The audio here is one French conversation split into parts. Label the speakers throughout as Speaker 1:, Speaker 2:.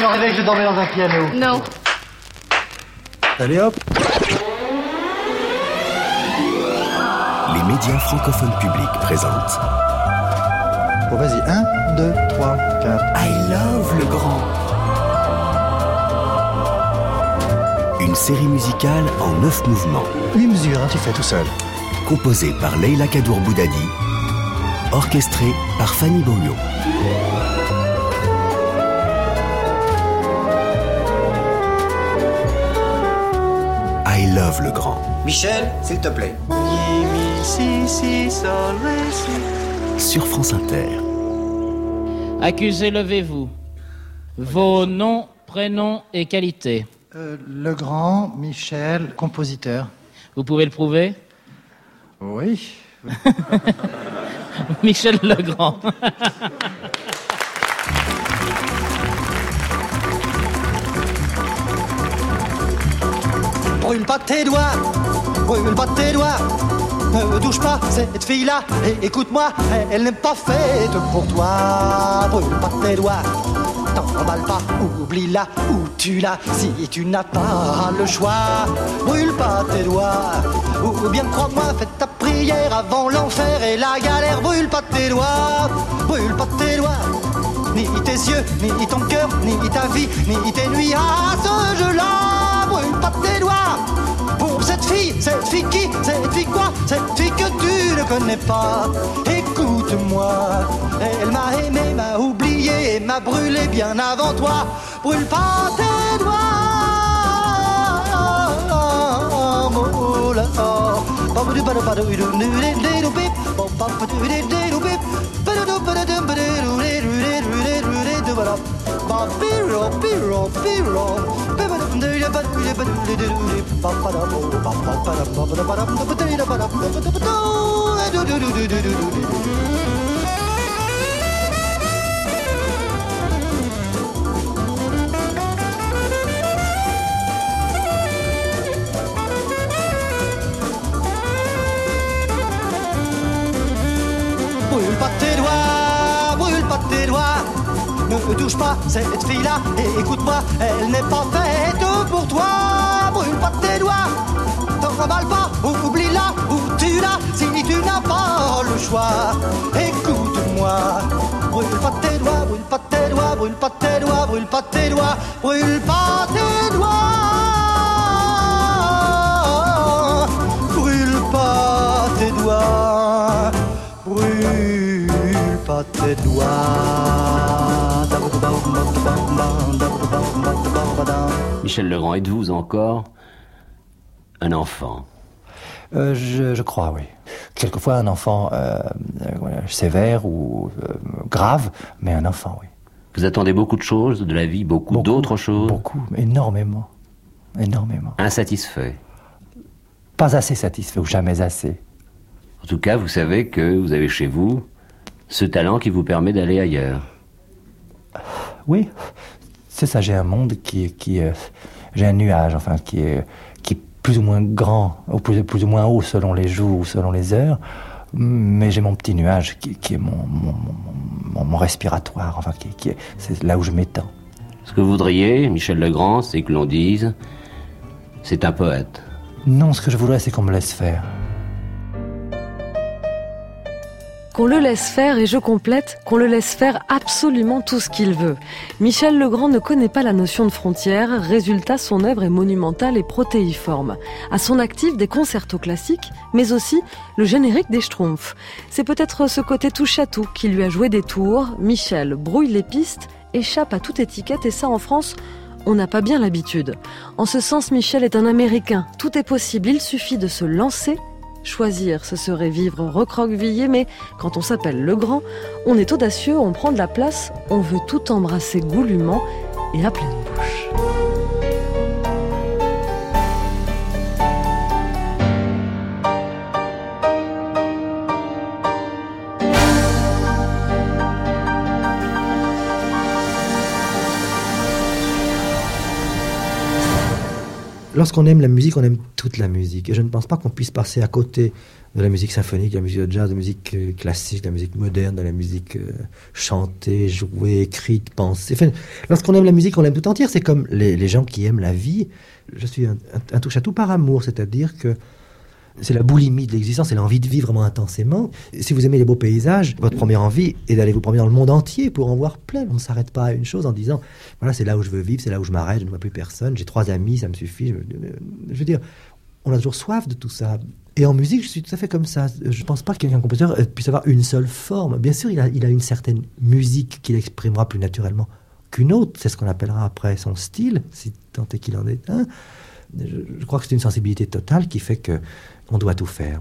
Speaker 1: toujours rêvé que je dormais dans un piano.
Speaker 2: Non.
Speaker 3: Allez hop.
Speaker 4: Les médias francophones publics présentent
Speaker 3: Bon, vas-y, 1, 2, 3, 4.
Speaker 4: I Love le Grand. Une série musicale en 9 mouvements.
Speaker 3: 8 mesures, hein, tu fais tout seul.
Speaker 4: Composée par Leila Kadour Boudadi. Orchestrée par Fanny Beaulieu. I Love le Grand.
Speaker 5: Michel, s'il te plaît.
Speaker 4: Sur France Inter.
Speaker 6: Accusés, levez-vous. Vos noms, prénoms et qualités.
Speaker 3: Legrand, Michel, compositeur.
Speaker 6: Vous pouvez le prouver?
Speaker 3: Oui.
Speaker 6: Michel Legrand.
Speaker 1: Brûle pas tes doigts, brûle pas tes doigts. Ne touche pas cette fille-là, et écoute-moi, elle n'est pas faite pour toi. Brûle pas tes doigts, t'emballe pas, oublie-la ou tue-la si tu n'as pas le choix. Brûle pas tes doigts, ou bien crois-moi, fais ta prière avant l'enfer et la galère. Brûle pas tes doigts, brûle pas tes doigts. Ni tes yeux, ni ton cœur, ni ta vie, ni tes nuits à ce jeu-là. Brûle pas tes doigts pour cette fille qui, cette fille quoi, cette fille que tu ne connais pas. Écoute-moi, elle m'a aimé, m'a oublié et m'a brûlé bien avant toi. Brûle pas tes doigts. Oh là brûle pas tes doigts, brûle pas tes doigts. Ne touche pas cette fille-là et écoute-moi, elle n'est pas faite pour toi. Brûle pas tes doigts, t'emballe pas, oublie-la ou tue-la si tu n'as pas le choix. Écoute-moi, brûle pas tes doigts, brûle pas tes doigts, brûle pas tes doigts, brûle pas tes doigts, brûle pas tes doigts. Brûle pas tes doigts, brûle pas tes doigts.
Speaker 7: Michel Legrand, êtes-vous encore un enfant?
Speaker 3: Je crois, oui. Quelquefois un enfant sévère ou grave, mais un enfant, oui.
Speaker 7: Vous attendez beaucoup de choses de la vie, beaucoup d'autres choses?
Speaker 3: Beaucoup, énormément. Énormément.
Speaker 7: Insatisfait?
Speaker 3: Pas assez satisfait ou jamais assez.
Speaker 7: En tout cas, vous savez que vous avez chez vous ce talent qui vous permet d'aller ailleurs.
Speaker 3: Oui, c'est ça, j'ai un monde qui j'ai un nuage, enfin, qui est plus ou moins grand, ou plus ou moins haut selon les jours ou selon les heures, mais j'ai mon petit nuage qui est mon respiratoire, enfin, c'est là où je m'étends.
Speaker 7: Ce que vous voudriez, Michel Legrand, c'est que l'on dise, c'est un poète.
Speaker 3: Non, ce que je voudrais, c'est qu'on me laisse faire.
Speaker 8: Qu'on le laisse faire, et je complète, qu'on le laisse faire absolument tout ce qu'il veut. Michel Legrand ne connaît pas la notion de frontière, résultat, son œuvre est monumentale et protéiforme. À son actif, des concertos classiques, mais aussi le générique des Schtroumpfs. C'est peut-être ce côté touche-à-tout qui lui a joué des tours. Michel brouille les pistes, échappe à toute étiquette, et ça, en France, on n'a pas bien l'habitude. En ce sens, Michel est un Américain. Tout est possible, il suffit de se lancer. Choisir, ce serait vivre recroquevillé, mais quand on s'appelle Legrand, on est audacieux, on prend de la place, on veut tout embrasser goulûment et à pleine bouche.
Speaker 3: lorsqu'on aime la musique, on aime toute la musique. Et je ne pense pas qu'on puisse passer à côté de la musique symphonique, de la musique de jazz, de la musique classique, de la musique moderne, de la musique chantée, jouée, écrite, pensée. Enfin, lorsqu'on aime la musique, on l'aime tout entière. C'est comme les gens qui aiment la vie. Je suis un touche-à-tout par amour, c'est-à-dire que c'est la boulimie de l'existence, c'est l'envie de vivre vraiment intensément. Si vous aimez les beaux paysages, votre première envie est d'aller vous promener dans le monde entier pour en voir plein. On ne s'arrête pas à une chose en disant, voilà, c'est là où je veux vivre, c'est là où je m'arrête, je ne vois plus personne, j'ai 3 amis, ça me suffit. Je veux dire, on a toujours soif de tout ça. Et en musique, je suis tout à fait comme ça. Je ne pense pas qu'un compositeur puisse avoir une seule forme. Bien sûr, il a une certaine musique qu'il exprimera plus naturellement qu'une autre. C'est ce qu'on appellera après son style, si tant est qu'il en est un. Je crois que c'est une sensibilité totale qui fait que on doit tout faire.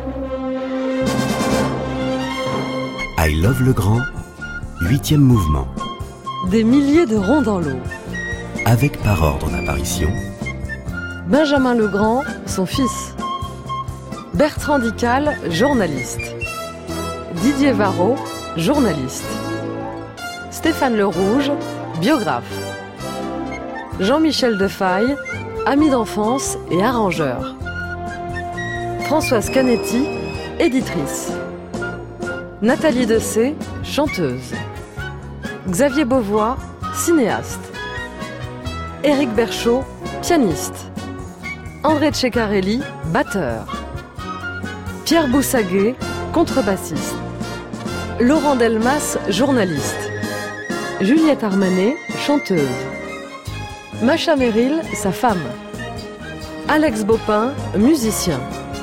Speaker 4: I Love Legrand, 8e mouvement.
Speaker 8: Des milliers de ronds dans l'eau.
Speaker 4: Avec par ordre d'apparition
Speaker 8: Benjamin Legrand, son fils. Bertrand Dical, journaliste. Didier Varro, journaliste. Stéphane Le Rouge, biographe. Jean-Michel Defaille, ami d'enfance et arrangeur. Françoise Canetti, éditrice. Nathalie Dessay, chanteuse. Xavier Beauvois, cinéaste. Éric Berchaud, pianiste. André Ceccarelli, batteur. Pierre Boussaguet, contrebassiste. Laurent Delmas, journaliste. Juliette Armanet, chanteuse. Macha Merrill, sa femme. Alex Bopin, musicien.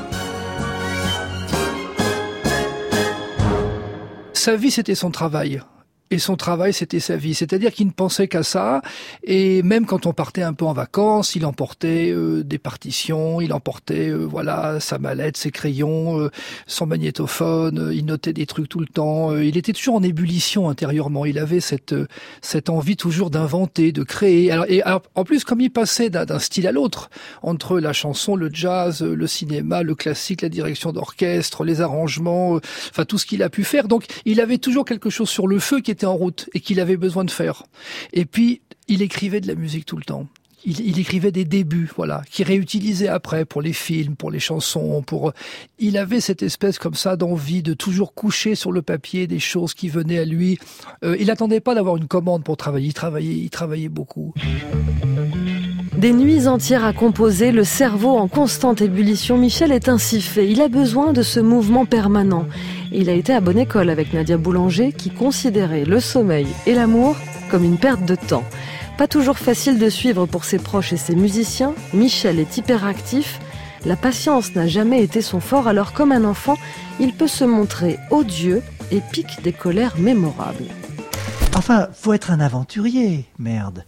Speaker 2: Sa vie, c'était son travail. Et son travail, c'était sa vie. C'est-à-dire qu'il ne pensait qu'à ça. Et même quand on partait un peu en vacances, il emportait des partitions, il emportait sa mallette, ses crayons, son magnétophone. Il notait des trucs tout le temps. Il était toujours en ébullition intérieurement. Il avait cette envie toujours d'inventer, de créer. Alors, en plus, comme il passait d'un style à l'autre, entre la chanson, le jazz, le cinéma, le classique, la direction d'orchestre, les arrangements, tout ce qu'il a pu faire. Donc, il avait toujours quelque chose sur le feu qui était en route et qu'il avait besoin de faire. Et puis, il écrivait de la musique tout le temps. Il écrivait des débuts, qu'il réutilisait après pour les films, pour les chansons, il avait cette espèce comme ça d'envie de toujours coucher sur le papier des choses qui venaient à lui. Il n'attendait pas d'avoir une commande pour travailler. Il travaillait beaucoup.
Speaker 8: Des nuits entières à composer, le cerveau en constante ébullition, Michel est ainsi fait. Il a besoin de ce mouvement permanent. Et il a été à bonne école avec Nadia Boulanger, qui considérait le sommeil et l'amour comme une perte de temps. Pas toujours facile de suivre pour ses proches et ses musiciens, Michel est hyperactif. La patience n'a jamais été son fort, alors comme un enfant, il peut se montrer odieux et pique des colères mémorables.
Speaker 1: Enfin, faut être un aventurier, merde.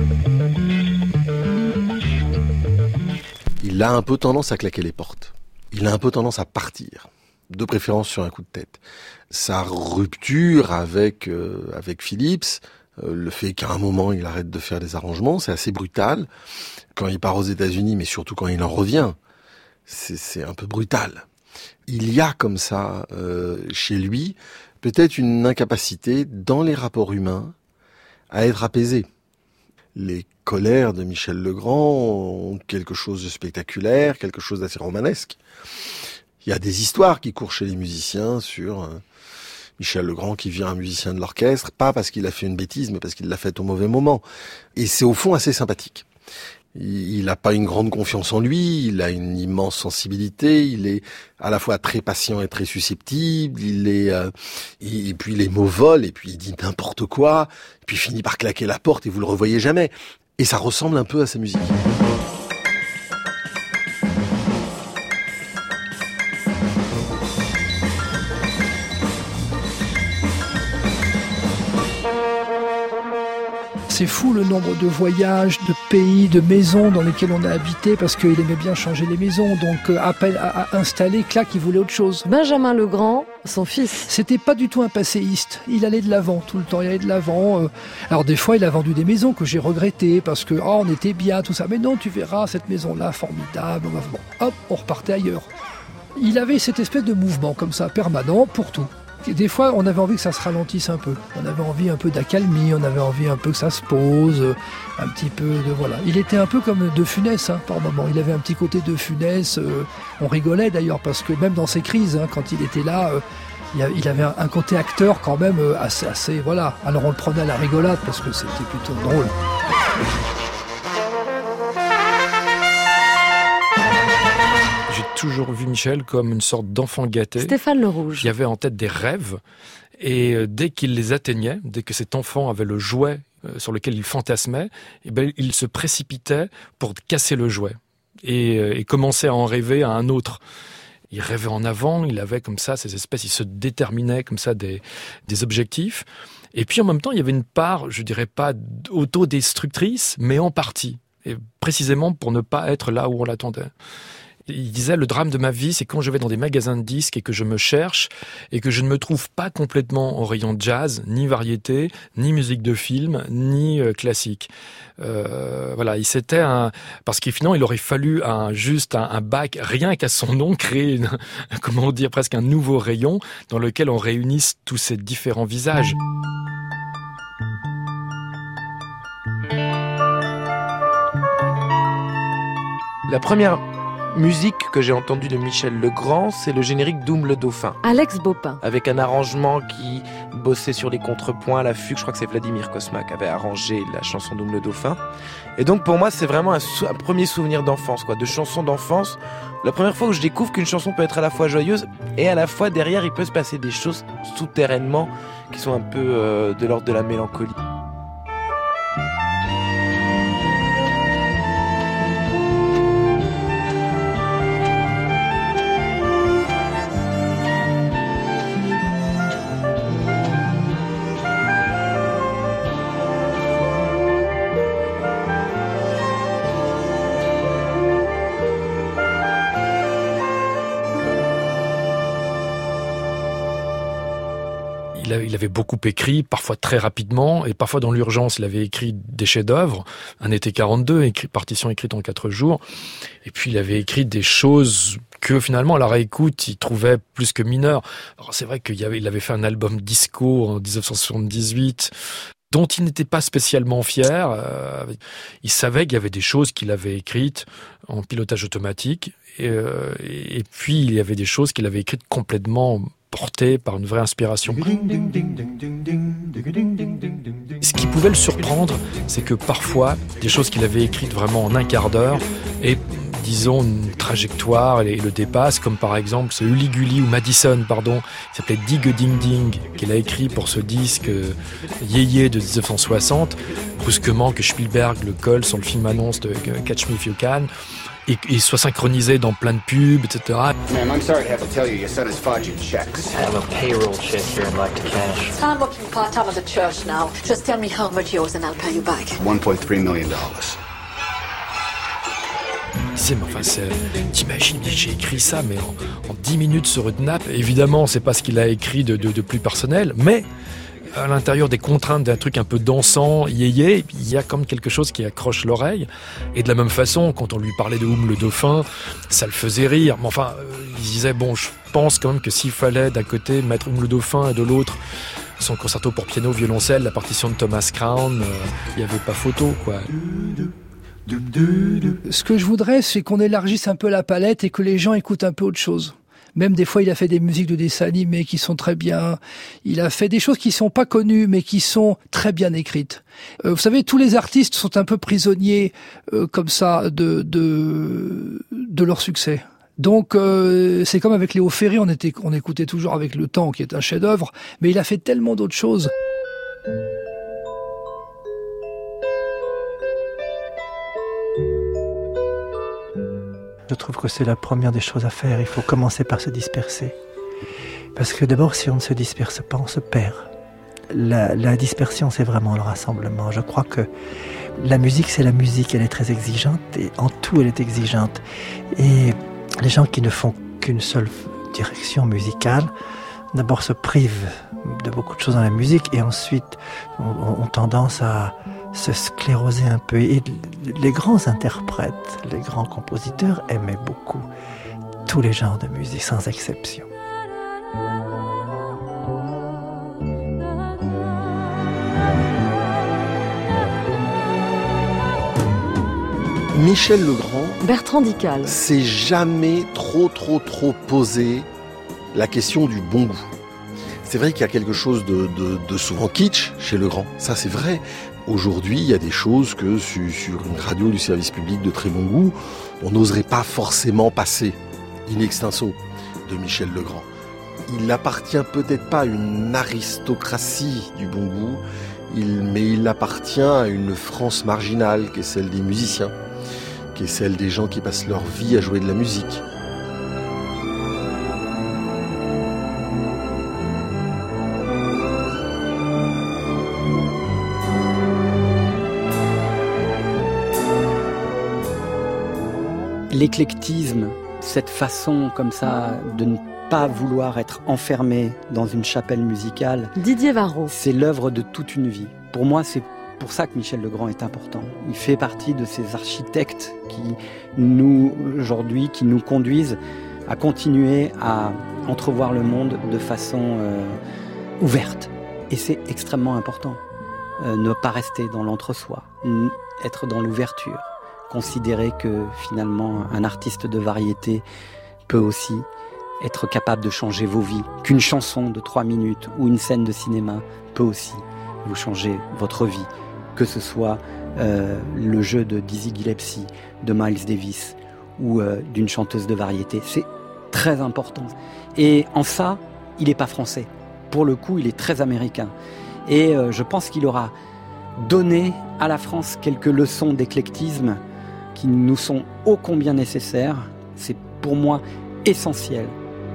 Speaker 5: Il a un peu tendance à claquer les portes. Il a un peu tendance à partir, de préférence sur un coup de tête. Sa rupture avec Philips, le fait qu'à un moment il arrête de faire des arrangements, c'est assez brutal. Quand il part aux États-Unis, mais surtout quand il en revient, c'est un peu brutal. Il y a comme ça, chez lui, peut-être une incapacité dans les rapports humains à être apaisé. Les colères de Michel Legrand ont quelque chose de spectaculaire, quelque chose d'assez romanesque. Il y a des histoires qui courent chez les musiciens sur Michel Legrand qui vient un musicien de l'orchestre, pas parce qu'il a fait une bêtise, mais parce qu'il l'a faite au mauvais moment. Et c'est au fond assez sympathique. Il n'a pas une grande confiance en lui, il a une immense sensibilité, il est à la fois très patient et très susceptible, et puis les mots volent, et puis il dit n'importe quoi, et puis il finit par claquer la porte et vous le revoyez jamais. Et ça ressemble un peu à sa musique.
Speaker 2: C'est fou le nombre de voyages, de pays, de maisons dans lesquelles on a habité parce qu'il aimait bien changer les maisons. Donc appel à installer, clac, il voulait autre chose.
Speaker 8: Benjamin Legrand, son fils.
Speaker 2: C'était pas du tout un passéiste. Il allait de l'avant tout le temps. Il allait de l'avant. Alors des fois, il a vendu des maisons que j'ai regrettées parce que on était bien, tout ça. Mais non, tu verras cette maison-là formidable. Bon, hop, on repartait ailleurs. Il avait cette espèce de mouvement comme ça, permanent pour tout. Des fois, on avait envie que ça se ralentisse un peu. On avait envie un peu d'accalmie, on avait envie un peu que ça se pose, un petit peu de voilà. Il était un peu comme De Funès par moment. Il avait un petit côté De Funès. On rigolait d'ailleurs parce que même dans ses crises, quand il était là, il avait un côté acteur quand même assez voilà. Alors on le prenait à la rigolade parce que c'était plutôt drôle.
Speaker 9: J'ai toujours vu Michel comme une sorte d'enfant gâté.
Speaker 8: Stéphane Le Rouge.
Speaker 9: Il avait en tête des rêves et dès qu'il les atteignait, dès que cet enfant avait le jouet sur lequel il fantasmait, il se précipitait pour casser le jouet et commençait à en rêver à un autre. Il rêvait en avant, il avait comme ça ces espèces, il se déterminait comme ça des objectifs. Et puis en même temps, il y avait une part, je dirais pas autodestructrice, mais en partie. Et précisément pour ne pas être là où on l'attendait. Il disait, le drame de ma vie, c'est quand je vais dans des magasins de disques et que je me cherche et que je ne me trouve pas complètement en rayon jazz, ni variété, ni musique de film, ni classique. Voilà, parce que finalement, il aurait fallu juste un bac, rien qu'à son nom, créer presque un nouveau rayon dans lequel on réunisse tous ces différents visages.
Speaker 10: La première musique que j'ai entendue de Michel Legrand, c'est le générique d'Oum le Dauphin.
Speaker 8: Alex Baupin.
Speaker 10: Avec un arrangement qui bossait sur les contrepoints à la fugue. Je crois que c'est Vladimir Kosma qui avait arrangé la chanson d'Oum le Dauphin. Et donc pour moi, c'est vraiment un premier souvenir d'enfance, de chanson d'enfance. La première fois où je découvre qu'une chanson peut être à la fois joyeuse et à la fois derrière, il peut se passer des choses souterrainement qui sont un peu de l'ordre de la mélancolie.
Speaker 9: Il avait beaucoup écrit, parfois très rapidement, et parfois dans l'urgence, il avait écrit des chefs-d'œuvre. Un été 42, partition écrite en 4 jours. Et puis il avait écrit des choses que finalement, à la réécoute, il trouvait plus que mineures. Alors c'est vrai qu'il avait fait un album disco en 1978, dont il n'était pas spécialement fier. Il savait qu'il y avait des choses qu'il avait écrites en pilotage automatique, et puis il y avait des choses qu'il avait écrites complètement porté par une vraie inspiration. Ce qui pouvait le surprendre, c'est que parfois, des choses qu'il avait écrites vraiment en un quart d'heure, et disons une trajectoire et le dépasse, comme par exemple ce Uli-Guli ou Madison, qui s'appelait Dig Ding Ding, qu'il a écrit pour ce disque Yéyé de 1960, brusquement que Spielberg le colle sur le film annonce de Catch Me If You Can, et soit synchronisé dans plein de pubs, etc.
Speaker 11: Ma'am, I'm sorry to have to tell you, your son is forging checks. I have a payroll check here I'd like to cash.
Speaker 12: I'm working part-time at the church now. Just tell me how much you owe and I'll pay you back.
Speaker 11: $1.3 million.
Speaker 9: Mais enfin, t'imagines, j'ai écrit ça, mais en 10 minutes sur une nappe. Évidemment, c'est pas ce qu'il a écrit de plus personnel, mais à l'intérieur des contraintes d'un truc un peu dansant, yéyé, il y a comme quelque chose qui accroche l'oreille. Et de la même façon, quand on lui parlait de Oum le Dauphin, ça le faisait rire. Mais enfin, il disait, je pense quand même que s'il fallait d'un côté mettre Oum le Dauphin et de l'autre son concerto pour piano, violoncelle, la partition de Thomas Crown, il n'y avait pas photo, quoi.
Speaker 2: Ce que je voudrais, c'est qu'on élargisse un peu la palette et que les gens écoutent un peu autre chose. Même des fois, il a fait des musiques de dessins animés qui sont très bien. Il a fait des choses qui sont pas connues, mais qui sont très bien écrites. Vous savez, tous les artistes sont un peu prisonniers, comme ça, de leur succès. Donc, c'est comme avec Léo Ferré, on écoutait toujours Avec le temps, qui est un chef-d'œuvre, mais il a fait tellement d'autres choses.
Speaker 3: Je trouve que c'est la première des choses à faire. Il faut commencer par se disperser. Parce que d'abord, si on ne se disperse pas, on se perd. La dispersion, c'est vraiment le rassemblement. Je crois que la musique, c'est la musique. Elle est très exigeante et en tout, elle est exigeante. Et les gens qui ne font qu'une seule direction musicale, d'abord se privent de beaucoup de choses dans la musique et ensuite ont tendance à se scléroser un peu. Et les grands interprètes, les grands compositeurs aimaient beaucoup tous les genres de musique, sans exception.
Speaker 5: Michel Legrand,
Speaker 8: Bertrand Dical,
Speaker 5: s'est jamais trop posé la question du bon goût. C'est vrai qu'il y a quelque chose de souvent kitsch chez Legrand, ça c'est vrai. Aujourd'hui, il y a des choses que sur une radio du service public de très bon goût, on n'oserait pas forcément passer in extenso de Michel Legrand. Il n'appartient peut-être pas à une aristocratie du bon goût, mais il appartient à une France marginale qui est celle des musiciens, qui est celle des gens qui passent leur vie à jouer de la musique.
Speaker 13: L'éclectisme, cette façon comme ça de ne pas vouloir être enfermé dans une chapelle musicale.
Speaker 8: Didier Varro.
Speaker 13: C'est l'œuvre de toute une vie. Pour moi, c'est pour ça que Michel Legrand est important. Il fait partie de ces architectes aujourd'hui, qui nous conduisent à continuer à entrevoir le monde de façon ouverte. Et c'est extrêmement important. Ne pas rester dans l'entre-soi, être dans l'ouverture. Considérer que finalement un artiste de variété peut aussi être capable de changer vos vies, qu'une chanson de 3 minutes ou une scène de cinéma peut aussi vous changer votre vie, que ce soit le jeu de Dizzy Gillespie, de Miles Davis ou d'une chanteuse de variété. C'est très important. Et en ça, il n'est pas français. Pour le coup, il est très américain. Et je pense qu'il aura donné à la France quelques leçons d'éclectisme qui nous sont ô combien nécessaires. C'est pour moi essentiel.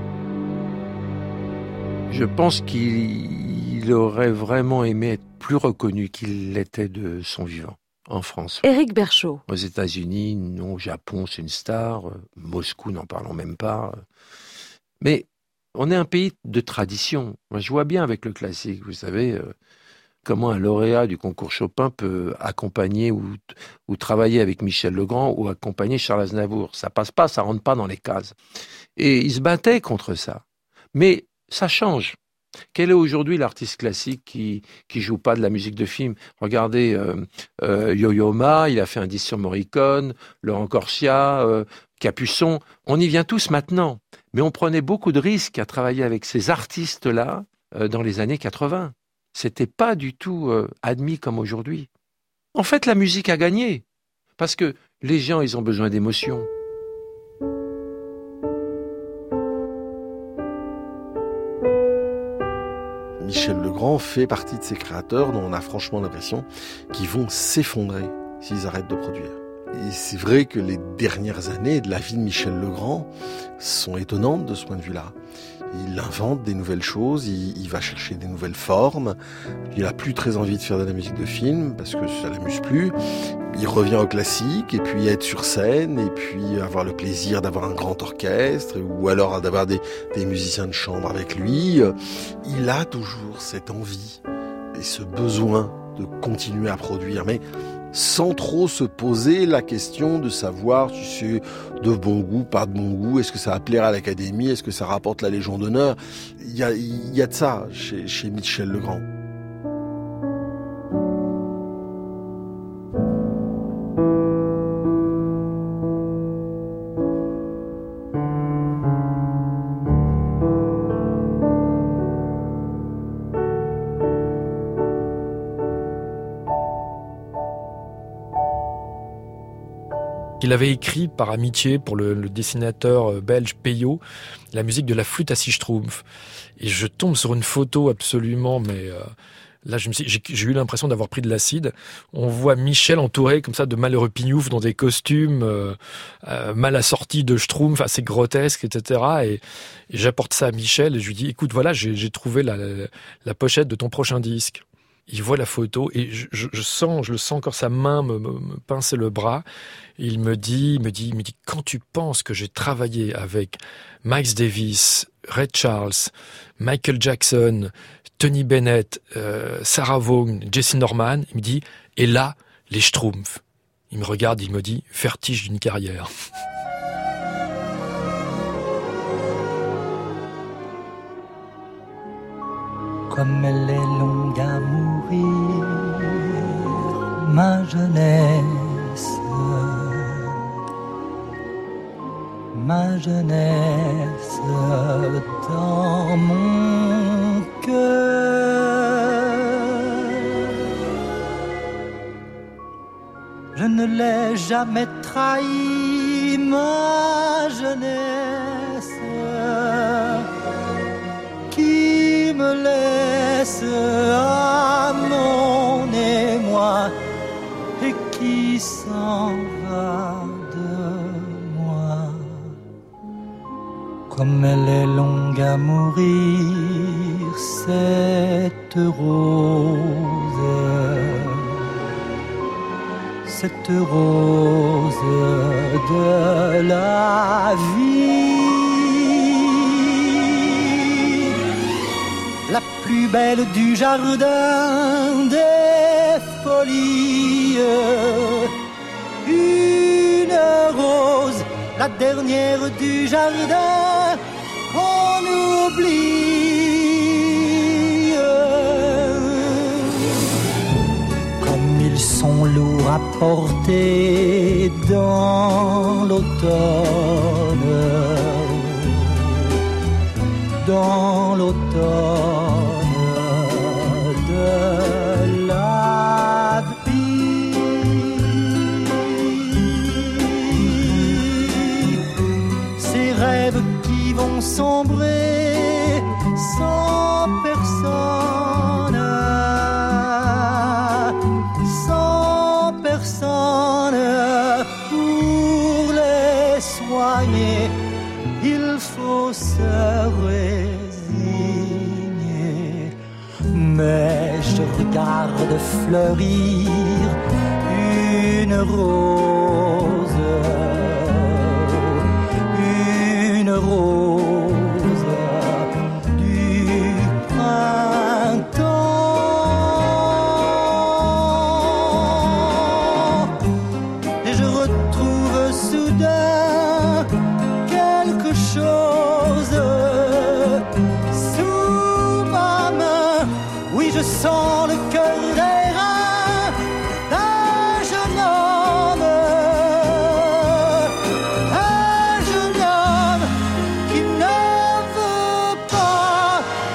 Speaker 14: Je pense qu'il aurait vraiment aimé être plus reconnu qu'il l'était de son vivant en France.
Speaker 8: Éric Berchot.
Speaker 14: Aux États-Unis, non, au Japon, c'est une star. Moscou, n'en parlons même pas. Mais on est un pays de tradition. Moi, je vois bien avec le classique, vous savez, comment un lauréat du concours Chopin peut accompagner ou travailler avec Michel Legrand ou accompagner Charles Aznavour. Ça passe pas, ça rentre pas dans les cases. Et il se battait contre ça. Mais ça change. Quel est aujourd'hui l'artiste classique qui joue pas de la musique de film? Regardez Yo-Yo Ma, il a fait un disque sur Morricone, Laurent Corsia, Capuçon. On y vient tous maintenant. Mais on prenait beaucoup de risques à travailler avec ces artistes-là dans les années 80. C'était pas du tout admis comme aujourd'hui. En fait, la musique a gagné. Parce que les gens, ils ont besoin d'émotions.
Speaker 5: Michel Legrand fait partie de ces créateurs dont on a franchement l'impression qu'ils vont s'effondrer s'ils arrêtent de produire. Et c'est vrai que les dernières années de la vie de Michel Legrand sont étonnantes de ce point de vue-là. Il invente des nouvelles choses, il va chercher des nouvelles formes. Il a plus très envie de faire de la musique de film parce que ça l'amuse plus. Il revient au classique et puis être sur scène et puis avoir le plaisir d'avoir un grand orchestre ou alors d'avoir des musiciens de chambre avec lui. Il a toujours cette envie et ce besoin de continuer à produire, mais sans trop se poser la question de savoir si c'est de bon goût, pas de bon goût, est-ce que ça va plaire à l'Académie, est-ce que ça rapporte la Légion d'honneur. Il y a de ça chez Michel Legrand.
Speaker 9: Il avait écrit par amitié pour le dessinateur belge Peyo la musique de la flûte à six schtroumpfs. Et je tombe sur une photo absolument, mais là j'ai eu l'impression d'avoir pris de l'acide. On voit Michel entouré comme ça de malheureux pignoufs dans des costumes mal assortis de schtroumpfs, assez grotesques, etc. Et j'apporte ça à Michel et je lui dis, écoute, voilà, j'ai trouvé la pochette de ton prochain disque. Il voit la photo et je le sens encore sa main me pincer le bras. Il me dit, quand tu penses que j'ai travaillé avec Miles Davis, Ray Charles, Michael Jackson, Tony Bennett, Sarah Vaughan, Jesse Norman, il me dit, et là, les Schtroumpfs. Il me regarde, il me dit, vertige d'une carrière.
Speaker 15: Comme elle est longue à mourir, ma jeunesse. ma jeunesse dans mon cœur. Je ne l'ai jamais trahi, ma jeunesse, qui me laisse à mon émoi et qui s'en va de moi. Comme elle est longue à mourir, cette rose, cette rose de la vie, la plus belle du jardin des folies, une rose, la dernière du jardin qu'on oublie. Comme ils sont lourds à porter dans l'automne, dans l'automne de la vie. Ces rêves qui vont sombrer sans personne, sans personne pour les soigner. Il faut se résigner, mais je regarde fleurir une rose, une rose du printemps, et je retrouve soudain quelque chose sous ma main. Oui, je sens le cœur d'airain d'un jeune homme, un jeune homme qui ne veut pas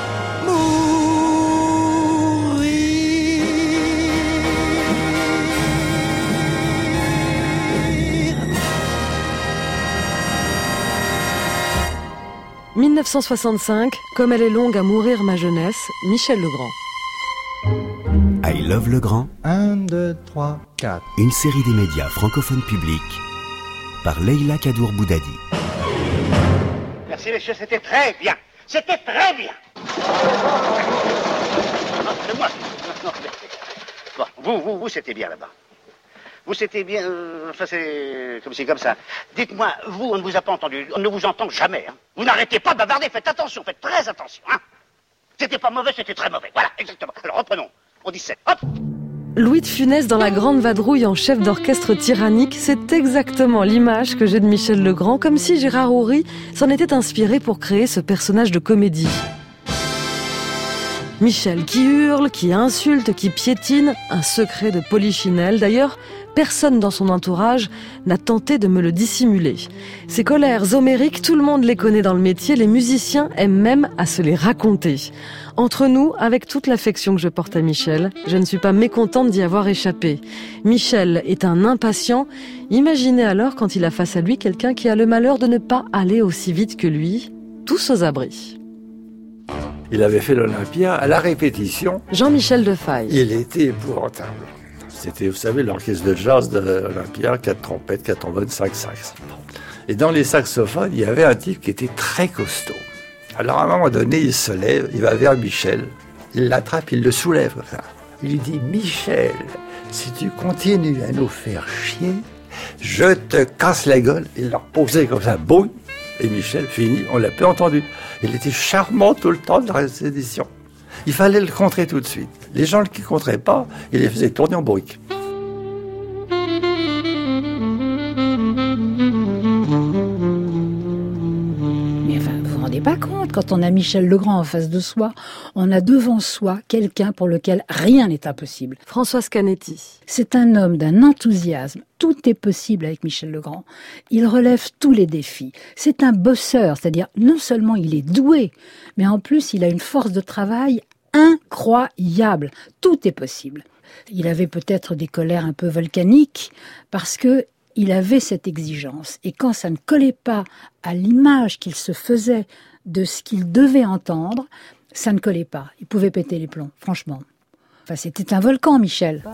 Speaker 15: mourir.
Speaker 8: 1965, Comme elle est longue à mourir ma jeunesse, Michel Legrand.
Speaker 4: I Love Legrand.
Speaker 1: 1, 2, 3, 4.
Speaker 4: Une série des médias francophones publics par Leïla Kadour-Boudadi.
Speaker 16: Merci messieurs, c'était très bien. C'était très bien. Non, c'est moi. Bon, vous, c'était bien là-bas. Vous, c'était bien... enfin, c'est comme ci, comme ça. Dites-moi, vous, on ne vous a pas entendu. On ne vous entend jamais. Hein. Vous n'arrêtez pas de bavarder. Faites attention, faites très attention. Hein. C'était pas mauvais, c'était très mauvais. Voilà, exactement. Alors, reprenons. Au 17. Hop.
Speaker 8: Louis de Funès dans La Grande Vadrouille en chef d'orchestre tyrannique, c'est exactement l'image que j'ai de Michel Legrand, comme si Gérard Houry s'en était inspiré pour créer ce personnage de comédie. Michel qui hurle, qui insulte, qui piétine, un secret de Polichinelle. D'ailleurs, personne dans son entourage n'a tenté de me le dissimuler. Ces colères homériques, tout le monde les connaît dans le métier, les musiciens aiment même à se les raconter. Entre nous, avec toute l'affection que je porte à Michel, je ne suis pas mécontente d'y avoir échappé. Michel est un impatient. Imaginez alors quand il a face à lui quelqu'un qui a le malheur de ne pas aller aussi vite que lui, tous aux abris.
Speaker 17: Il avait fait l'Olympia à la répétition.
Speaker 8: Jean-Michel Defaille.
Speaker 17: Il était épouvantable. C'était, vous savez, l'orchestre de jazz de l'Olympia, 4 trompettes, 4 trombones, 5 sax. Et dans les saxophones, il y avait un type qui était très costaud. Alors à un moment donné, il se lève, il va vers Michel, il l'attrape, il le soulève comme ça. Il lui dit « Michel, si tu continues à nous faire chier, je te casse la gueule. » Il leur posait comme ça, boum. Et Michel, fini, on l'a peu entendu. Il était charmant tout le temps de la répétition. Il fallait le contrer tout de suite. Les gens qui ne contraient pas, il les faisait tourner en bourrique.
Speaker 18: Mais enfin, vous vous rendez pas compte, Quand on a Michel Legrand en face de soi, on a devant soi quelqu'un pour lequel rien n'est impossible.
Speaker 8: Françoise Canetti.
Speaker 18: C'est un homme d'un enthousiasme. Tout est possible avec Michel Legrand. Il relève tous les défis. C'est un bosseur, c'est-à-dire non seulement il est doué, mais en plus il a une force de travail incroyable. Tout est possible. Il avait peut-être des colères un peu volcaniques parce que il avait cette exigence. Et quand ça ne collait pas à l'image qu'il se faisait de ce qu'il devait entendre, ça ne collait pas. Il pouvait péter les plombs, franchement. Enfin, c'était un volcan, Michel.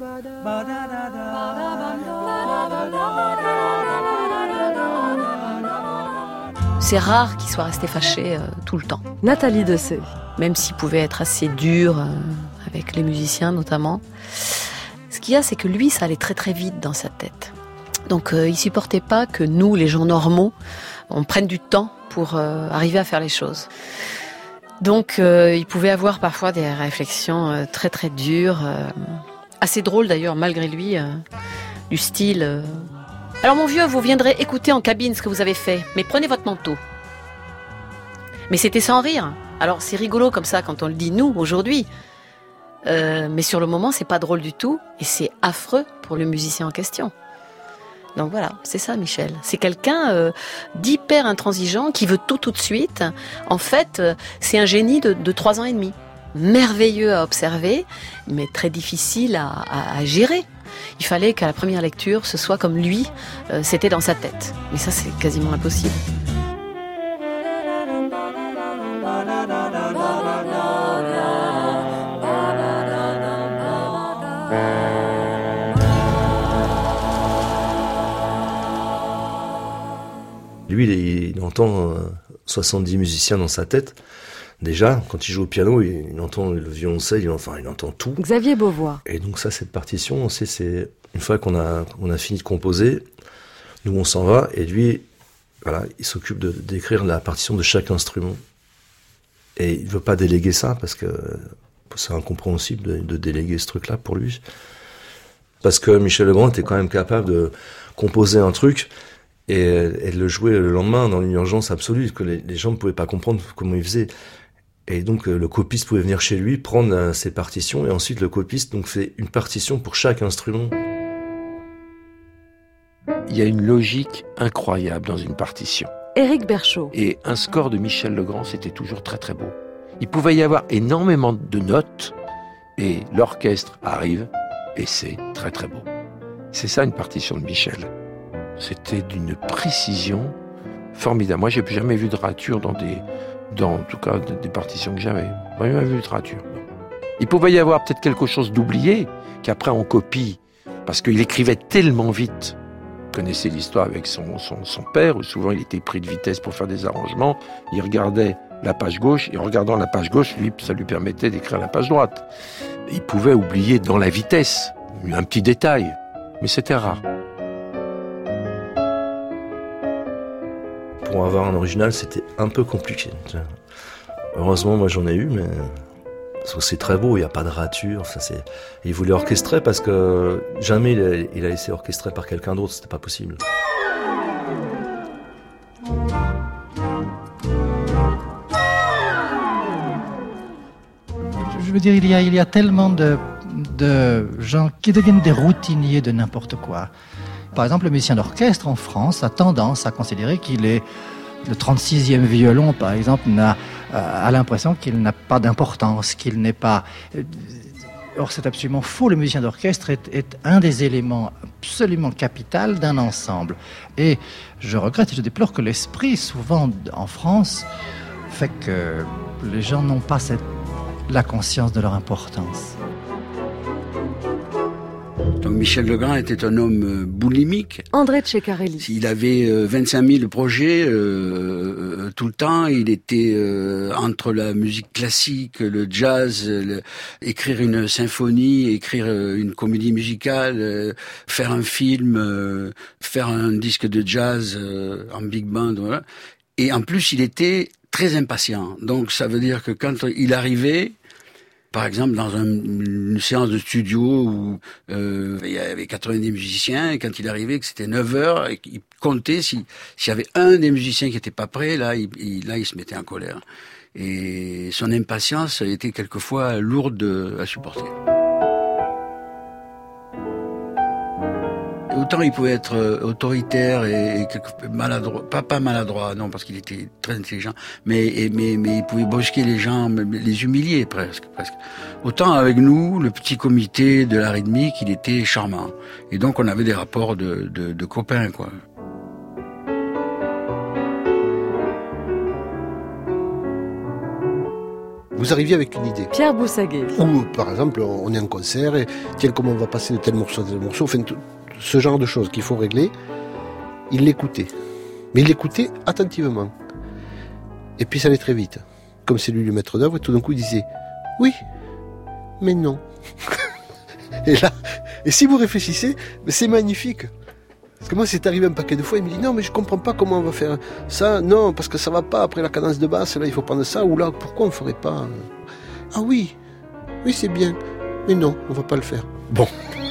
Speaker 19: C'est rare qu'il soit resté fâché tout le temps.
Speaker 8: Nathalie Dessay.
Speaker 19: Même s'il pouvait être assez dur, avec les musiciens notamment. Ce qu'il y a, c'est que lui, ça allait très très vite dans sa tête. Donc il supportait pas que nous, les gens normaux, on prenne du temps pour arriver à faire les choses. Donc il pouvait avoir parfois des réflexions très très dures, assez drôles d'ailleurs malgré lui, du style alors mon vieux, vous viendrez écouter en cabine ce que vous avez fait, mais prenez votre manteau. Mais c'était sans rire. Alors c'est rigolo comme ça quand on le dit nous aujourd'hui, mais sur le moment c'est pas drôle du tout et c'est affreux pour le musicien en question. Donc voilà, c'est ça Michel. C'est quelqu'un d'hyper intransigeant qui veut tout de suite. En fait, c'est un génie de 3 ans et demi. Merveilleux à observer, mais très difficile à gérer. Il fallait qu'à la première lecture, ce soit comme lui, c'était dans sa tête. Mais ça, c'est quasiment impossible.
Speaker 20: Lui, il entend 70 musiciens dans sa tête. Déjà, quand il joue au piano, il entend le violoncelle, il entend tout.
Speaker 8: Xavier Beauvois.
Speaker 20: Et donc ça, cette partition, c'est une fois qu'on a fini de composer, nous on s'en va, et lui, voilà, il s'occupe d'écrire la partition de chaque instrument. Et il veut pas déléguer ça, parce que c'est incompréhensible de déléguer ce truc-là pour lui. Parce que Michel Legrand était quand même capable de composer un truc, et de le jouer le lendemain dans une urgence absolue, que les gens ne pouvaient pas comprendre comment il faisait. Et donc le copiste pouvait venir chez lui, prendre ses partitions, et ensuite le copiste donc fait une partition pour chaque instrument.
Speaker 14: Il y a une logique incroyable dans une partition.
Speaker 8: Éric Berchot.
Speaker 14: Et un score de Michel Legrand, c'était toujours très très beau. Il pouvait y avoir énormément de notes, et l'orchestre arrive, et c'est très très beau. C'est ça une partition de Michel. C'était d'une précision formidable. Moi, j'ai jamais vu de rature dans en tout cas des partitions que j'avais. J'ai jamais vu de rature. Il pouvait y avoir peut-être quelque chose d'oublié qu'après on copie parce qu'il écrivait tellement vite. Vous connaissez l'histoire avec son père où souvent il était pris de vitesse pour faire des arrangements. Il regardait la page gauche et en regardant la page gauche, ça lui permettait d'écrire la page droite. Il pouvait oublier dans la vitesse un petit détail, mais c'était rare.
Speaker 20: Pour avoir un original, c'était un peu compliqué. Heureusement, moi j'en ai eu, mais c'est très beau, il n'y a pas de rature. Il voulait orchestrer parce que jamais il a laissé orchestrer par quelqu'un d'autre, c'était pas possible.
Speaker 21: Je veux dire, il y a tellement de gens qui deviennent des routiniers de n'importe quoi. Par exemple, le musicien d'orchestre en France a tendance à considérer qu'il est le 36e violon, par exemple, a l'impression qu'il n'a pas d'importance, qu'il n'est pas... Or, c'est absolument faux. Le musicien d'orchestre est un des éléments absolument capital d'un ensemble. Et je regrette et je déplore que l'esprit, souvent en France, fait que les gens n'ont pas la conscience de leur importance.
Speaker 22: Donc Michel Legrand était un homme boulimique.
Speaker 8: André Ceccarelli.
Speaker 22: Il avait 25 000 projets tout le temps. Il était entre la musique classique, le jazz, écrire une symphonie, écrire une comédie musicale, faire un film, faire un disque de jazz en big band. Voilà. Et en plus, il était très impatient. Donc ça veut dire que quand il arrivait, par exemple, dans une séance de studio où il y avait 90 musiciens, et quand il arrivait que c'était 9 heures, et qu'il comptait s'il y avait un des musiciens qui était pas prêt, là, il se mettait en colère. Et son impatience a été quelquefois lourde à supporter. Autant il pouvait être autoritaire et maladroit, pas maladroit, non, parce qu'il était très intelligent, mais il pouvait brusquer les gens, les humilier presque. Autant avec nous, le petit comité de la rythmique, il était charmant. Et donc on avait des rapports de copains, quoi.
Speaker 6: Vous arriviez avec une idée.
Speaker 8: Pierre Boussaguet.
Speaker 6: Ou, par exemple, on est en concert et tiens, comment on va passer de tel morceau à tel morceau, enfin, ce genre de choses qu'il faut régler, il l'écoutait. Mais il l'écoutait attentivement. Et puis ça allait très vite. Comme c'est lui le maître d'œuvre, et tout d'un coup il disait « Oui, mais non. » Et là, et si vous réfléchissez, c'est magnifique. Parce que moi, c'est arrivé un paquet de fois, il me dit « Non, mais je comprends pas comment on va faire ça. Non, parce que ça va pas après la cadence de basse. Là, il faut prendre ça. Ou là, pourquoi on ferait pas... Ah oui, oui, c'est bien. Mais non, on va pas le faire. » Bon.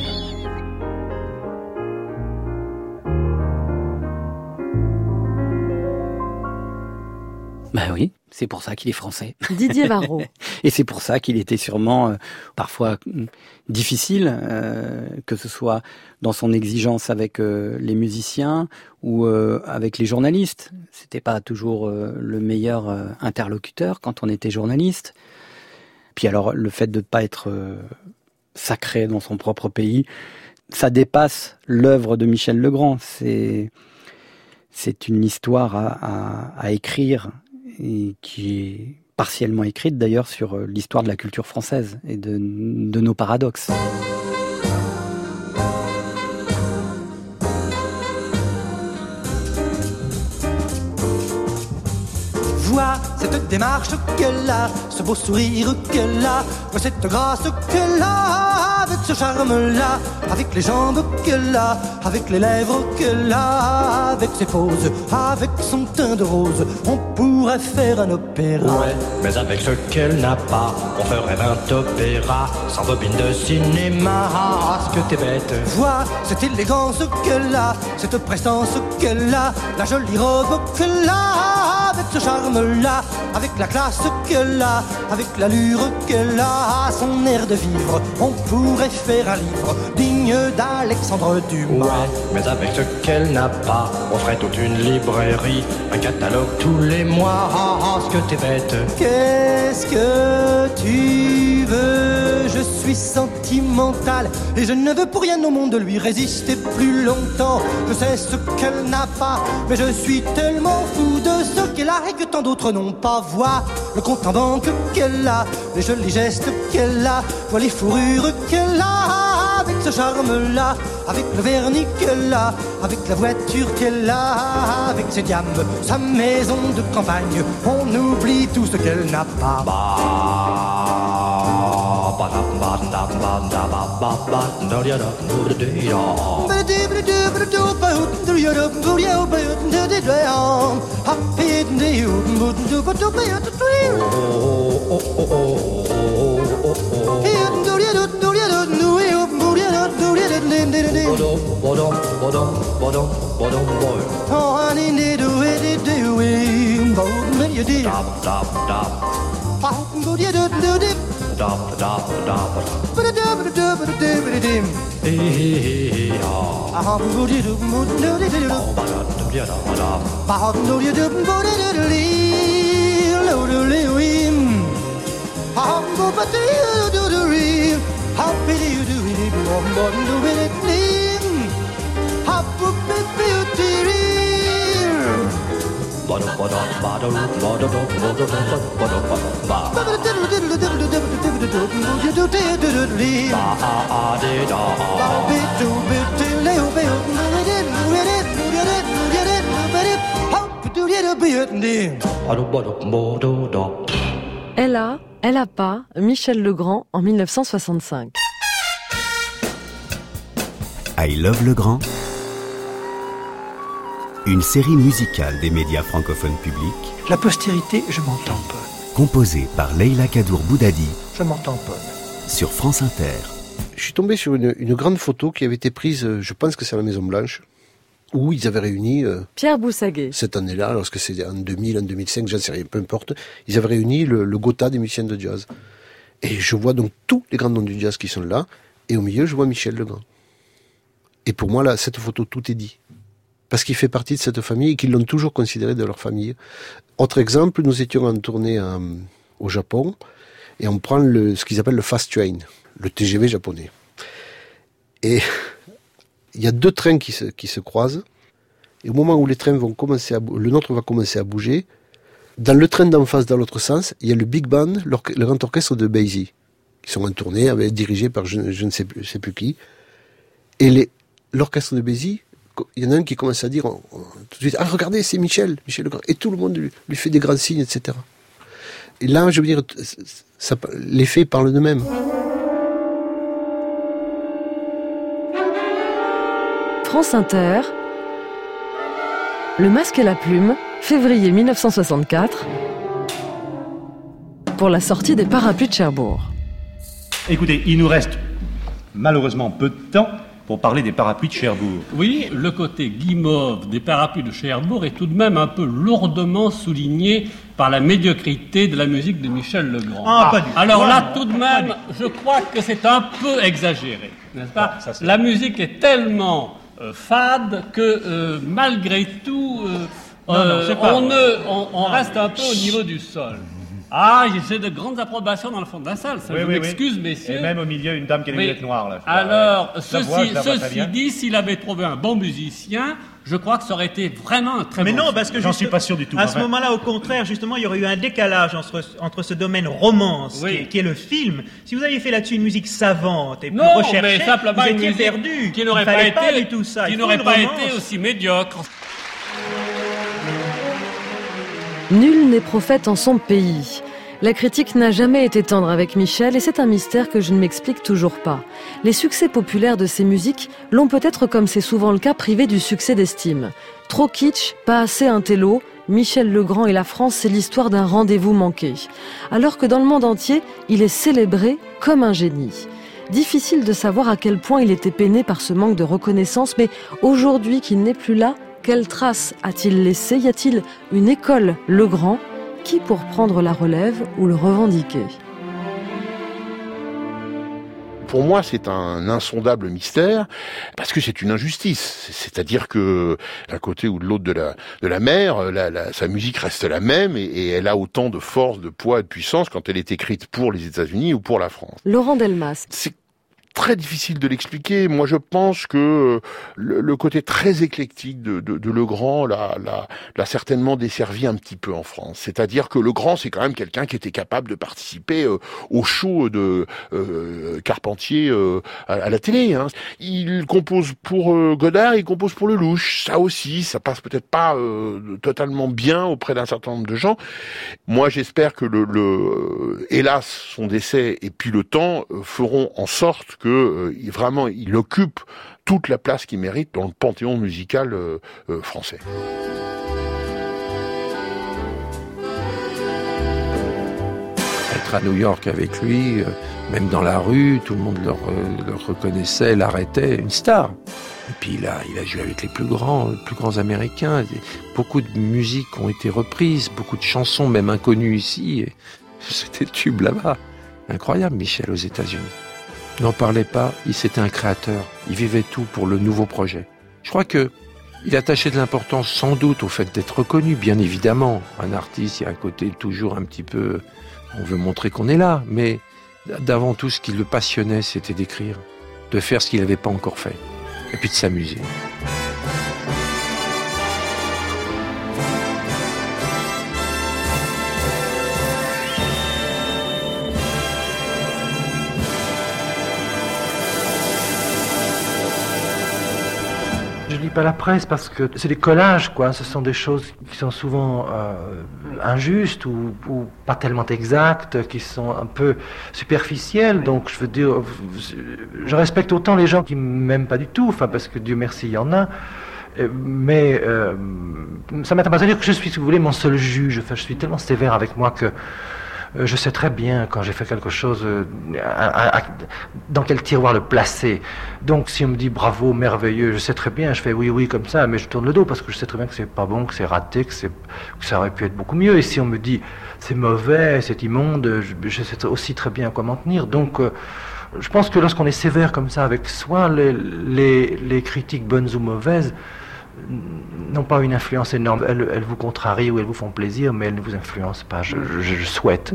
Speaker 13: Ben oui, c'est pour ça qu'il est français.
Speaker 8: Didier Varro.
Speaker 13: Et c'est pour ça qu'il était sûrement parfois difficile, que ce soit dans son exigence avec les musiciens ou avec les journalistes. C'était pas toujours le meilleur interlocuteur quand on était journaliste. Puis alors, le fait de pas être sacré dans son propre pays, ça dépasse l'œuvre de Michel Legrand. C'est une histoire à écrire, et qui est partiellement écrite d'ailleurs sur l'histoire de la culture française et de nos paradoxes.
Speaker 1: Vois cette démarche qu'elle a, ce beau sourire qu'elle a, vois cette grâce qu'elle a, avec ce charme-là, avec les jambes qu'elle a, avec les lèvres qu'elle a, avec ses poses, avec son teint de rose, on pourrait faire un opéra.
Speaker 7: Ouais, mais avec ce qu'elle n'a pas, on ferait 20 opéras, sans bobine de cinéma, ah, ce que t'es bête.
Speaker 1: Vois cette élégance qu'elle a, cette prestance qu'elle a, la jolie robe qu'elle a, avec ce charme-là, avec la classe qu'elle a, avec l'allure qu'elle a, son air de vivre, on pourrait faire un livre digne d'Alexandre Dumas.
Speaker 7: Ouais, mais avec ce qu'elle n'a pas, on ferait toute une librairie, un catalogue tous les mois, ah, ah, ce que t'es bête.
Speaker 1: Qu'est-ce que tu veux? Je suis sentimental et je ne veux pour rien au monde lui résister plus longtemps. Je sais ce qu'elle n'a pas, mais je suis tellement fou de ce qu'elle a et que tant d'autres n'ont pas. Vois le compte en banque qu'elle a, les jolis gestes qu'elle a, vois les fourrures qu'elle a, avec ce charme-là, avec le vernis qu'elle a, avec la voiture qu'elle a, avec ses diamants, sa maison de campagne, on oublie tout ce qu'elle n'a pas.
Speaker 8: Elle a pas, Michel Legrand en 1965.
Speaker 4: I Love Legrand, une série musicale des médias francophones publics.
Speaker 2: La postérité, je m'en trompe.
Speaker 4: composé par Leïla Kadour Boudadi.
Speaker 2: Je m'en tamponne.
Speaker 4: Sur France Inter.
Speaker 6: Je suis tombé sur une grande photo qui avait été prise, je pense que c'est à la Maison Blanche, où ils avaient réuni...
Speaker 8: Pierre Boussaguet.
Speaker 6: Cette année-là, lorsque c'est en 2000, en 2005, j'en sais rien, peu importe, ils avaient réuni le Gotha des musiciens de jazz. Et je vois donc tous les grands noms du jazz qui sont là, et au milieu, je vois Michel Legrand. Et pour moi, là, cette photo, tout est dit. Parce qu'il fait partie de cette famille et qu'ils l'ont toujours considéré de leur famille. Autre exemple, nous étions en tournée au Japon et on prend ce qu'ils appellent le fast train, le TGV japonais. Et il y a 2 trains qui se croisent et au moment où les trains vont commencer le nôtre va commencer à bouger, dans le train d'en face, dans l'autre sens, il y a le big band, le grand orchestre de Basie, qui sont en tournée, dirigé par je ne sais plus qui. Et l'orchestre de Basie, il y en a un qui commence à dire tout de suite, ah regardez, c'est Michel Legrand. Et tout le monde lui fait des grands signes, etc. Et là, je veux dire, les faits parlent d'eux-mêmes.
Speaker 8: France Inter, Le Masque et la Plume, février 1964, pour la sortie des Parapluies de Cherbourg.
Speaker 10: Écoutez, il nous reste malheureusement peu de temps pour parler des Parapluies de Cherbourg.
Speaker 12: Oui, le côté guimauve des Parapluies de Cherbourg est tout de même un peu lourdement souligné par la médiocrité de la musique de Michel Legrand.
Speaker 10: Pas du tout.
Speaker 12: Alors là, tout de même, je crois que c'est un peu exagéré, n'est-ce pas ? La musique est tellement fade que malgré tout, on reste un peu au niveau du sol. Ah, j'ai de grandes approbations dans le fond de la salle, ça, je m'excuse, messieurs.
Speaker 10: Et même au milieu, une dame qui a des lunettes noires, là.
Speaker 12: Alors, ceci dit, s'il avait trouvé un bon musicien, je crois que ça aurait été vraiment un très bon.
Speaker 10: Mais non, parce que j'en suis pas sûr du tout.
Speaker 23: À ce moment-là, au contraire, justement, il y aurait eu un décalage entre ce domaine romance, qui est le film. Si vous aviez fait là-dessus une musique savante et plus recherchée,
Speaker 12: mais simplement
Speaker 23: vous
Speaker 12: une
Speaker 23: étiez
Speaker 12: musique
Speaker 23: perdu.
Speaker 12: Qui n'aurait pas été
Speaker 23: du tout ça.
Speaker 12: Qui n'aurait pas été aussi médiocre.
Speaker 8: Nul n'est prophète en son pays. La critique n'a jamais été tendre avec Michel et c'est un mystère que je ne m'explique toujours pas. Les succès populaires de ses musiques l'ont peut-être, comme c'est souvent le cas, privé du succès d'estime. Trop kitsch, pas assez intello, Michel Legrand et la France, c'est l'histoire d'un rendez-vous manqué. Alors que dans le monde entier, il est célébré comme un génie. Difficile de savoir à quel point il était peiné par ce manque de reconnaissance, mais aujourd'hui qu'il n'est plus là, quelle trace a-t-il laissé ? Y a-t-il une école Legrand ? Qui pour prendre la relève ou le revendiquer ?
Speaker 24: Pour moi, c'est un insondable mystère, parce que c'est une injustice. C'est-à-dire que d'un côté ou de l'autre de la mer, sa musique reste la même, et elle a autant de force, de poids et de puissance quand elle est écrite pour les États-Unis ou pour la France.
Speaker 8: Laurent Delmas.
Speaker 24: C'est très difficile de l'expliquer. Moi, je pense que le côté très éclectique de Legrand l'a certainement desservi un petit peu en France. C'est-à-dire que Legrand, c'est quand même quelqu'un qui était capable de participer au show de Carpentier à la télé. Hein. Il compose pour Godard, il compose pour Lelouch. Ça aussi, ça passe peut-être pas totalement bien auprès d'un certain nombre de gens. Moi, j'espère que hélas, son décès et puis le temps feront en sorte que vraiment il occupe toute la place qu'il mérite dans le panthéon musical français.
Speaker 14: Être à New York avec lui, même dans la rue, tout le monde le reconnaissait, l'arrêtait, une star. Et puis il a joué avec les plus grands américains. Beaucoup de musiques ont été reprises, beaucoup de chansons même inconnues ici. Et c'était tube là-bas. Incroyable, Michel, aux États-Unis. N'en parlait pas, c'était un créateur. Il vivait tout pour le nouveau projet. Je crois que il attachait de l'importance sans doute au fait d'être reconnu, bien évidemment. Un artiste, il y a un côté toujours un petit peu... On veut montrer qu'on est là, mais d'avant tout, ce qui le passionnait, c'était d'écrire, de faire ce qu'il n'avait pas encore fait, et puis de s'amuser.
Speaker 3: Je lis pas la presse parce que c'est des collages, quoi. Ce sont des choses qui sont souvent injustes ou pas tellement exactes, qui sont un peu superficielles. Donc, je veux dire, je respecte autant les gens qui m'aiment pas du tout, enfin, parce que Dieu merci, il y en a. Mais ça m'attend pas à dire que je suis, si vous voulez, mon seul juge. Enfin, je suis tellement sévère avec moi que Je sais très bien quand j'ai fait quelque chose, dans quel tiroir le placer. Donc si on me dit bravo, merveilleux, je sais très bien, je fais oui comme ça, mais je tourne le dos parce que je sais très bien que c'est pas bon, que c'est raté, que ça aurait pu être beaucoup mieux. Et si on me dit c'est mauvais, c'est immonde, je sais aussi très bien à quoi m'en tenir. Donc je pense que lorsqu'on est sévère comme ça avec soi, les critiques bonnes ou mauvaises n'ont pas une influence énorme. Elles vous contrarient ou elles vous font plaisir, mais elles ne vous influencent pas, je souhaite.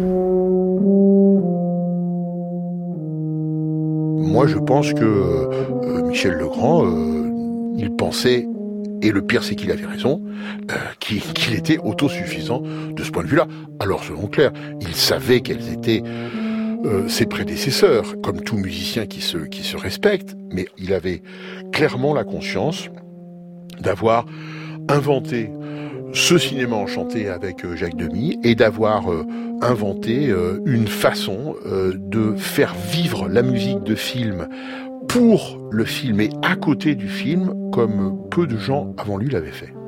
Speaker 24: Moi, je pense que Michel Legrand, il pensait, et le pire c'est qu'il avait raison, qu'il était autosuffisant de ce point de vue-là. Alors, selon Claire, il savait quels étaient ses prédécesseurs, comme tout musicien qui se respecte, mais il avait clairement la conscience d'avoir inventé ce cinéma enchanté avec Jacques Demy et d'avoir inventé une façon de faire vivre la musique de film pour le film et à côté du film comme peu de gens avant lui l'avaient fait.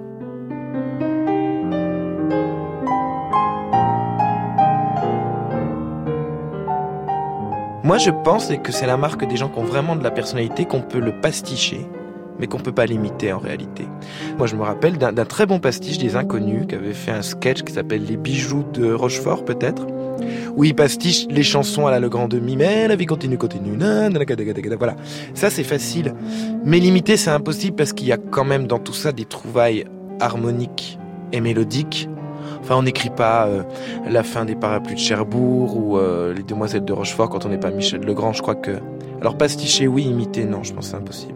Speaker 5: Moi je pense que c'est la marque des gens qui ont vraiment de la personnalité, qu'on peut le pasticher, mais qu'on peut pas l'imiter en réalité. Moi je me rappelle d'un très bon pastiche des Inconnus qui avait fait un sketch qui s'appelle Les bijoux de Rochefort peut-être, où il pastiche les chansons à la Legrand Demy, mais la vie continue, voilà. Ça c'est facile, mais l'imiter c'est impossible parce qu'il y a quand même dans tout ça des trouvailles harmoniques et mélodiques. Enfin, on n'écrit pas la fin des Parapluies de Cherbourg ou les Demoiselles de Rochefort quand on n'est pas Michel Legrand. Je crois que... Alors pasticher, oui, imiter, non, je pense que c'est impossible.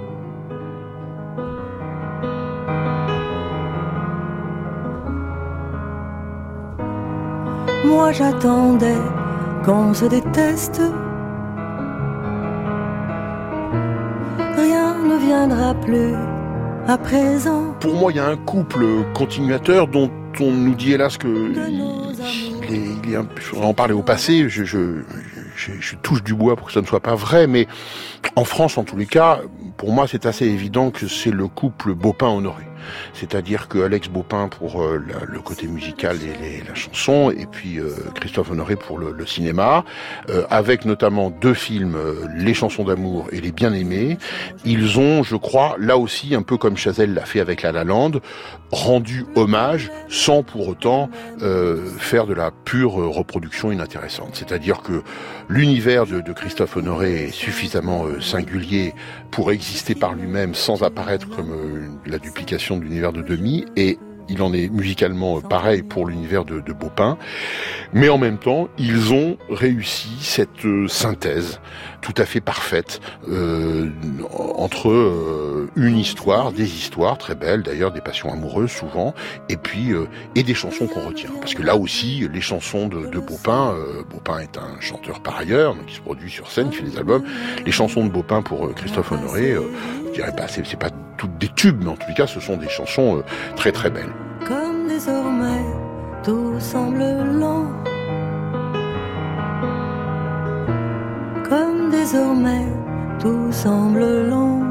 Speaker 9: Moi j'attendais qu'on se déteste. Rien ne viendra plus à présent.
Speaker 24: Pour moi, il y a un couple continuateur dont on nous dit hélas que il est un peu, on en parlait au passé, je touche du bois pour que ça ne soit pas vrai, mais en France, en tous les cas, pour moi, c'est assez évident que c'est le couple Baupin-Honoré. C'est-à-dire que Alex Baupin pour le côté musical et la chanson, et puis Christophe Honoré pour le cinéma, avec notamment 2 films, Les chansons d'amour et Les bien-aimés. Ils ont, je crois, là aussi, un peu comme Chazelle l'a fait avec La La Land, rendu hommage sans pour autant faire de la pure reproduction inintéressante. C'est-à-dire que l'univers de Christophe Honoré est suffisamment singulier pour exister par lui-même sans apparaître comme la duplication de l'univers de Demy, et il en est musicalement pareil pour l'univers de Baupin, mais en même temps ils ont réussi cette synthèse tout à fait parfaite entre une histoire, des histoires très belles d'ailleurs, des passions amoureuses souvent, et puis et des chansons qu'on retient, parce que là aussi les chansons de Baupin, Baupin est un chanteur par ailleurs, donc il se produit sur scène, il fait des albums, les chansons de Baupin pour Christophe Honoré, je dirais pas, c'est pas toutes des tubes, mais en tout cas ce sont des chansons très très belles.
Speaker 9: Comme désormais tout semble lent, comme désormais tout semble long,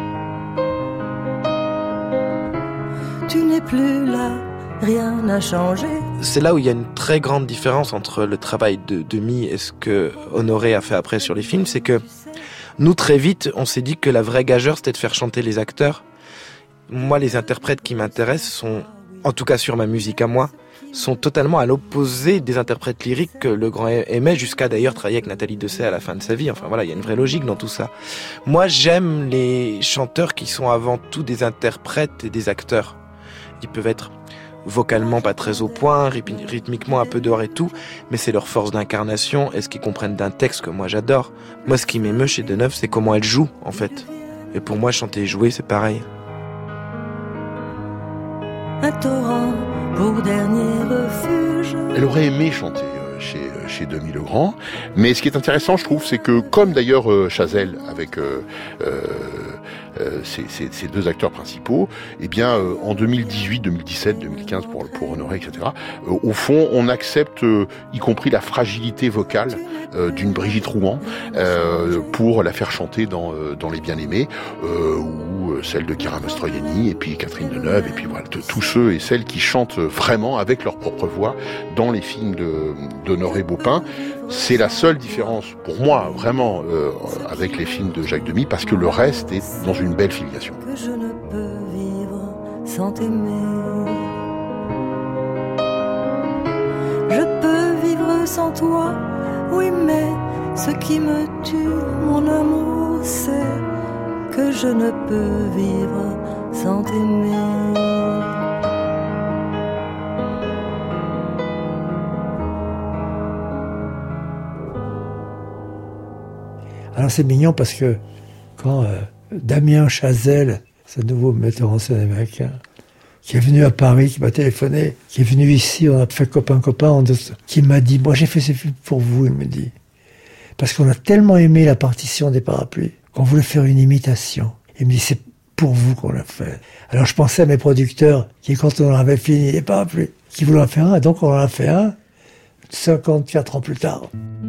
Speaker 9: tu n'es plus là, rien n'a changé.
Speaker 5: C'est là où il y a une très grande différence entre le travail de Demy et ce que Honoré a fait après sur les films, c'est que nous, très vite, on s'est dit que la vraie gageure, c'était de faire chanter les acteurs. Moi, les interprètes qui m'intéressent sont, en tout cas sur ma musique à moi, sont totalement à l'opposé des interprètes lyriques que Legrand aimait, jusqu'à d'ailleurs travailler avec Nathalie Dessay à la fin de sa vie. Enfin voilà, il y a une vraie logique dans tout ça. Moi, j'aime les chanteurs qui sont avant tout des interprètes et des acteurs. Ils peuvent être vocalement pas très au point, rythmiquement un peu dehors et tout, mais c'est leur force d'incarnation et ce qu'ils comprennent d'un texte que moi j'adore. Moi, ce qui m'émeut chez Deneuve, c'est comment elle joue, en fait. Et pour moi, chanter et jouer, c'est pareil.
Speaker 9: Un torrent pour dernier refuge.
Speaker 24: Elle aurait aimé chanter chez Demy-Legrand. Mais ce qui est intéressant, je trouve, c'est que comme d'ailleurs Chazelle avec ces deux acteurs principaux, eh bien en 2018, 2017, 2015 pour Honoré, etc. Au fond, on accepte y compris la fragilité vocale d'une Brigitte Rouen pour la faire chanter dans Les Bien-Aimés ou celle de Chiara Mastroianni et puis Catherine Deneuve et puis voilà tous ceux et celles qui chantent vraiment avec leur propre voix dans les films d'Honoré Beaupin. C'est la seule différence pour moi vraiment avec les films de Jacques Demy parce que le reste est dans une belle filiation.
Speaker 9: Que je ne peux vivre sans t'aimer. Je peux vivre sans toi, oui, mais ce qui me tue, mon amour, c'est que je ne peux vivre sans t'aimer.
Speaker 11: Alors c'est mignon parce que quand Damien Chazelle, ce nouveau metteur en scène américain, qui est venu à Paris, qui m'a téléphoné, qui est venu ici, on a fait copain, qui m'a dit, moi j'ai fait ces films pour vous, il me dit. Parce qu'on a tellement aimé la partition des Parapluies, qu'on voulait faire une imitation. Il me dit, c'est pour vous qu'on l'a fait. Alors je pensais à mes producteurs, qui quand on avait fini les Parapluies, qui voulaient en faire un, et donc on en a fait un, 54 ans plus tard.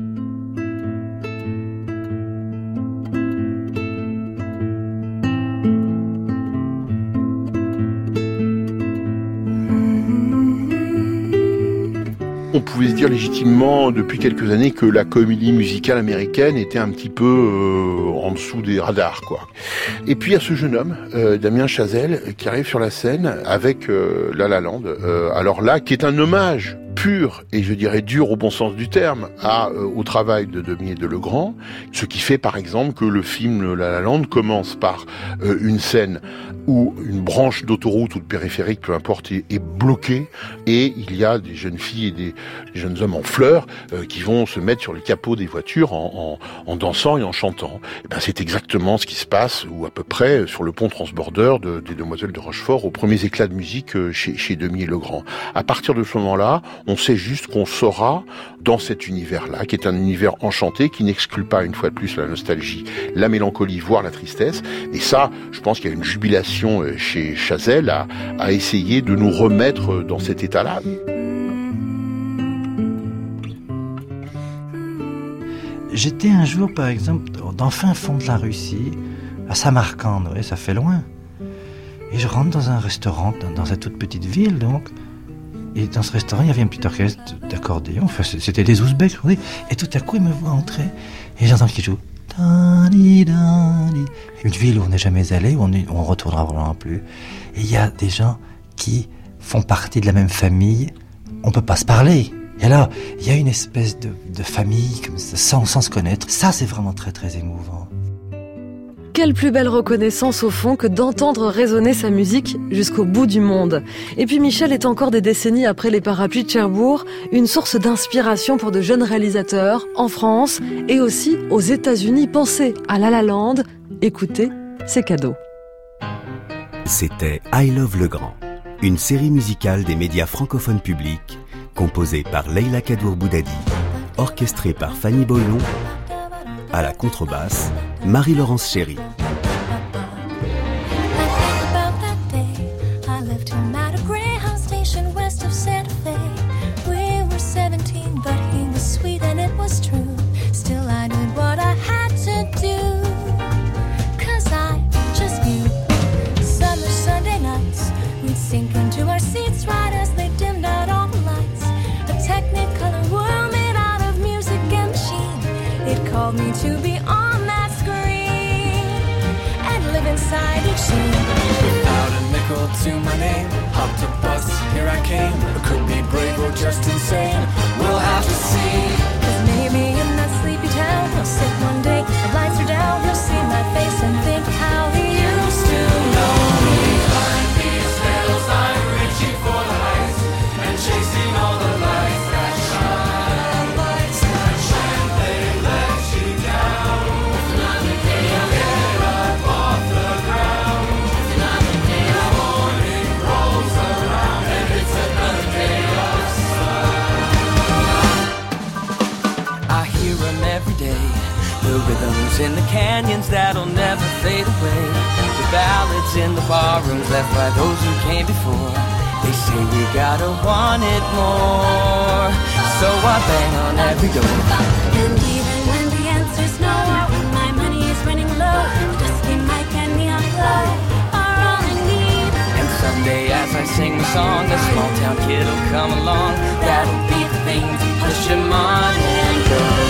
Speaker 24: On pouvait se dire légitimement depuis quelques années que la comédie musicale américaine était un petit peu en dessous des radars, quoi. Et puis il y a ce jeune homme, Damien Chazelle, qui arrive sur la scène avec La La Land. Alors là, qui est un hommage pur et je dirais dur au bon sens du terme au travail de Demy et de Legrand, ce qui fait par exemple que le film La La Land commence par une scène où une branche d'autoroute ou de périphérique, peu importe, est bloquée et il y a des jeunes filles et des jeunes hommes en fleurs qui vont se mettre sur les capots des voitures en dansant et en chantant. Et ben c'est exactement ce qui se passe ou à peu près sur le pont transbordeur des Demoiselles de Rochefort aux premiers éclats de musique chez Demy et Legrand. À partir de ce moment-là, on sait juste qu'on saura dans cet univers-là, qui est un univers enchanté, qui n'exclut pas une fois de plus la nostalgie, la mélancolie, voire la tristesse. Et ça, je pense qu'il y a une jubilation chez Chazelle à essayer de nous remettre dans cet état-là.
Speaker 21: J'étais un jour, par exemple, dans le fin fond de la Russie, à Samarcande, ouais, ça fait loin. Et je rentre dans un restaurant, dans cette toute petite ville, donc. Et dans ce restaurant, il y avait un petit orchestre d'accordéon. Enfin, c'était des Ouzbeks. Et tout à coup, ils me voient entrer. Et j'entends qu'ils jouent. Une ville où on n'est jamais allé, où on retournera vraiment plus. Et il y a des gens qui font partie de la même famille. On peut pas se parler. Et alors, il y a une espèce de famille comme ça, sans se connaître. Ça, c'est vraiment très, très émouvant.
Speaker 8: Quelle plus belle reconnaissance au fond que d'entendre résonner sa musique jusqu'au bout du monde. Et puis Michel est encore des décennies après les Parapluies de Cherbourg, une source d'inspiration pour de jeunes réalisateurs en France et aussi aux États-Unis. Pensez à La La Land, écoutez, c'est cadeau.
Speaker 4: C'était I Love Legrand, une série musicale des médias francophones publics, composée par Leila Kadour-Boudadi, orchestrée par Fanny Boylon, à la contrebasse, Marie-Laurence Chéry.
Speaker 15: Called me to be on that screen and live inside each scene. Without a nickel to my name, hopped a bus, here I came. I could be brave or just insane, we'll have to see. 'Cause maybe in that sleepy town, I'll sit one day, the lights are down, you'll see my face and think how he used to know me. Behind these hills, I'm reaching for the heights and chasing all the lights that shine. hear them every day. The rhythms in the canyons that'll never fade away. The ballads in the barrooms left by those who came before. They say we gotta want it more, so I bang on every door.
Speaker 16: And even when the answer's no, when my money is running low, a dusty mic and neon glow are all I need.
Speaker 15: And someday as I sing the song, a small town kid will come along. That'll be the thing to push him on and go.